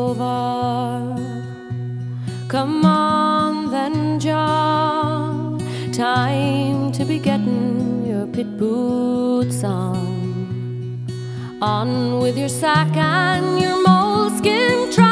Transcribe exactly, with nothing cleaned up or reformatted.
over. Come on then, John, time to be getting your pit boots on. On with your sack and your moleskin trousers.